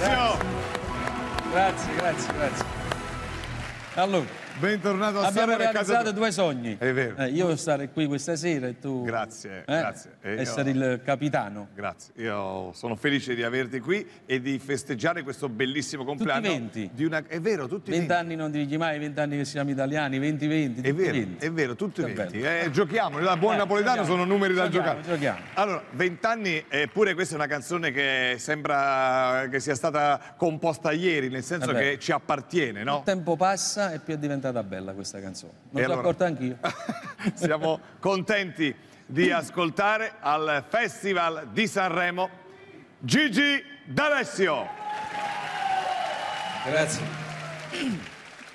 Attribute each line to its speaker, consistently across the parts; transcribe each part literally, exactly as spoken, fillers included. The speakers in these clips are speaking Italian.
Speaker 1: Alessio!
Speaker 2: Grazie, grazie, grazie. Allora,
Speaker 1: bentornato a
Speaker 2: abbiamo
Speaker 1: Sanremo,
Speaker 2: realizzato
Speaker 1: casa...
Speaker 2: due sogni.
Speaker 1: È vero.
Speaker 2: Eh, io stare qui questa sera e tu...
Speaker 1: Grazie,
Speaker 2: eh?
Speaker 1: grazie. E
Speaker 2: essere
Speaker 1: io...
Speaker 2: il capitano.
Speaker 1: Grazie, io sono felice di averti qui e di festeggiare questo bellissimo compleanno.
Speaker 2: Tutti venti.
Speaker 1: Di una... È vero, tutti venti.
Speaker 2: Vent'anni non dici mai, vent'anni che siamo italiani, venti venti.
Speaker 1: È vero,
Speaker 2: venti.
Speaker 1: è vero, tutti
Speaker 2: Che
Speaker 1: venti.
Speaker 2: bello.
Speaker 1: Eh, giochiamo, da buon
Speaker 2: Eh,
Speaker 1: napoletano
Speaker 2: giochiamo,
Speaker 1: sono numeri da
Speaker 2: giochiamo,
Speaker 1: giocare.
Speaker 2: giochiamo.
Speaker 1: Allora, vent'anni, eppure questa è una canzone che sembra che sia stata composta ieri, nel senso
Speaker 2: Vabbè.
Speaker 1: che ci appartiene, no?
Speaker 2: Il tempo passa e più è diventata bella questa canzone. Non
Speaker 1: E
Speaker 2: l'ho
Speaker 1: allora?
Speaker 2: accorta anch'io.
Speaker 1: Siamo contenti di ascoltare al Festival di Sanremo Gigi D'Alessio.
Speaker 2: Grazie.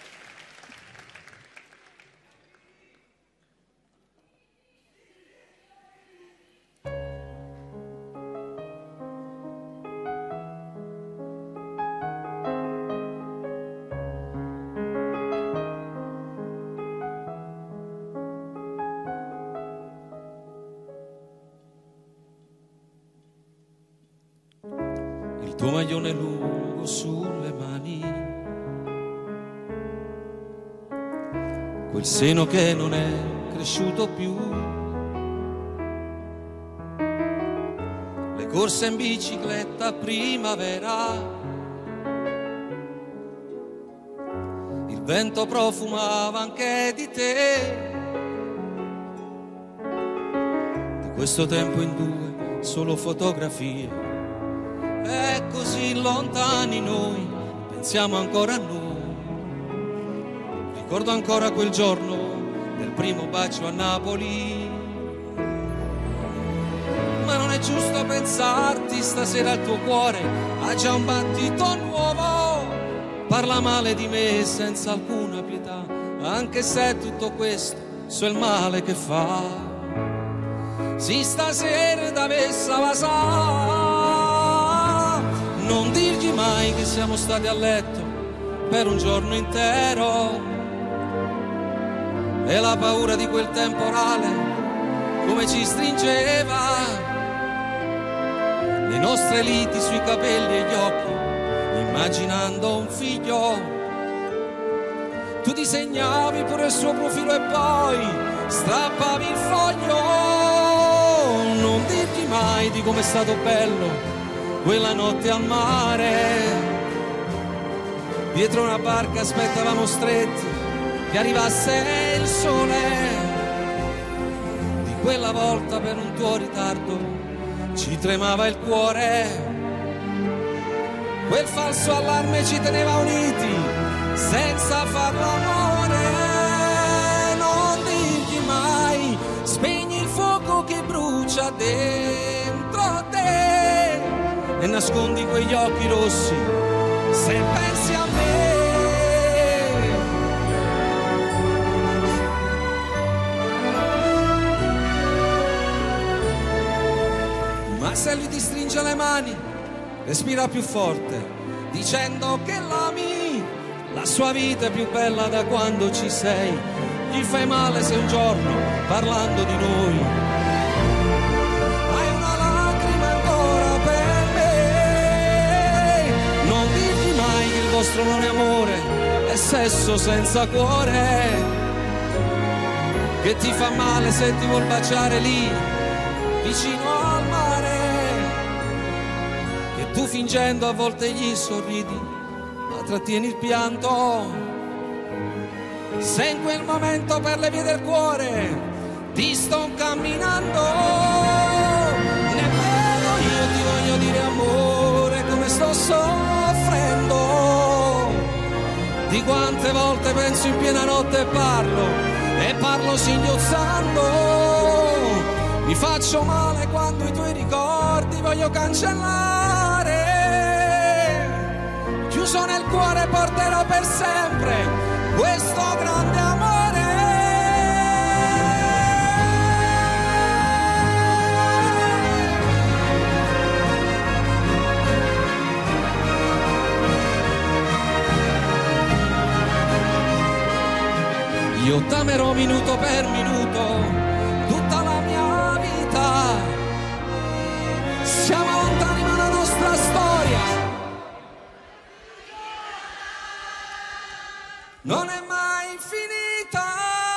Speaker 3: Il tuo maglione lungo sulle mani, quel seno che non è cresciuto più, le corse in bicicletta a primavera, il vento profumava anche di te, di questo tempo in due solo fotografie. E così lontani noi, pensiamo ancora a noi. Ricordo ancora quel giorno del primo bacio a Napoli. Ma non è giusto pensarti, stasera il tuo cuore ha già un battito nuovo. Parla male di me senza alcuna pietà, anche se tutto questo so il male che fa. Si stasera d'avessa va sa. Non dirgli mai che siamo stati a letto per un giorno intero. E la paura di quel temporale come ci stringeva, le nostre liti sui capelli e gli occhi, immaginando un figlio. Tu disegnavi pure il suo profilo e poi strappavi il foglio. Non dirgli mai di com'è stato bello quella notte al mare, dietro una barca aspettavamo stretti che arrivasse il sole. Di quella volta per un tuo ritardo ci tremava il cuore, quel falso allarme ci teneva uniti senza far l'amore. Non dirgli mai, spegni il fuoco che brucia dentro te e nascondi quegli occhi rossi se pensi a me. Ma se lui ti stringe le mani, respira più forte, dicendo che l'ami, la sua vita è più bella da quando ci sei. Gli fai male se un giorno, parlando di noi, hai una lacrima ancora per me. Non dirgli mai che il vostro non è amore, è sesso senza cuore, che ti fa male se ti vuol baciare lì, vicino al mare, che tu fingendo a volte gli sorridi, ma trattieni il pianto. Se in quel momento per le vie del cuore ti sto camminando, nemmeno io ti voglio dire amore come sto soffrendo. Di quante volte penso in piena notte e parlo, e parlo singhiozzando. Mi faccio male quando i tuoi ricordi voglio cancellare. Chiuso nel cuore porterò per sempre questo grande amore. Io t'amerò minuto per minuto, tutta la mia vita. Siamo lontani ma la nostra storia non è mai finita.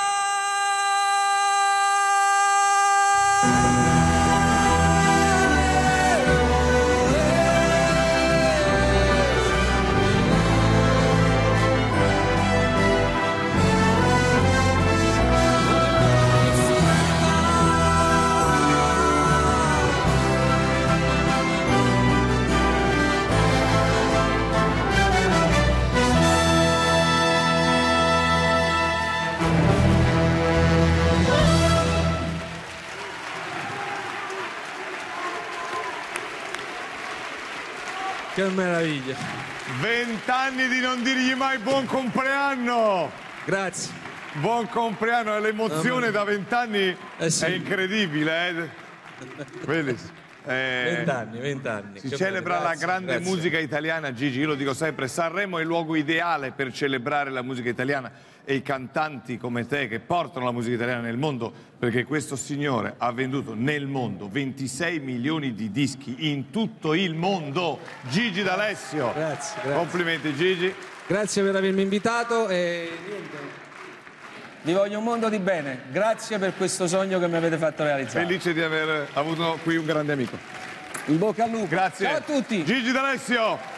Speaker 4: Che meraviglia.
Speaker 1: Vent'anni di non dirgli mai buon compleanno.
Speaker 4: Grazie.
Speaker 1: Buon compleanno, l'emozione da vent'anni
Speaker 4: Eh sì.
Speaker 1: è incredibile. Eh? Vedi? Eh,
Speaker 4: Vent'anni, vent'anni.
Speaker 1: Si
Speaker 4: Che
Speaker 1: celebra
Speaker 4: bello,
Speaker 1: la
Speaker 4: grazie,
Speaker 1: grande
Speaker 4: grazie.
Speaker 1: musica italiana, Gigi, io lo dico sempre, Sanremo è il luogo ideale per celebrare la musica italiana e i cantanti come te che portano la musica italiana nel mondo, perché questo signore ha venduto nel mondo ventisei milioni di dischi in tutto il mondo. Gigi D'Alessio.
Speaker 4: Grazie, grazie.
Speaker 1: Complimenti Gigi.
Speaker 4: Grazie per avermi invitato e niente.
Speaker 2: Vi voglio un mondo di bene. Grazie per questo sogno che mi avete fatto realizzare.
Speaker 1: Felice di aver avuto qui un grande amico.
Speaker 2: In bocca al lupo.
Speaker 1: Grazie.
Speaker 2: Ciao a tutti.
Speaker 1: Gigi D'Alessio.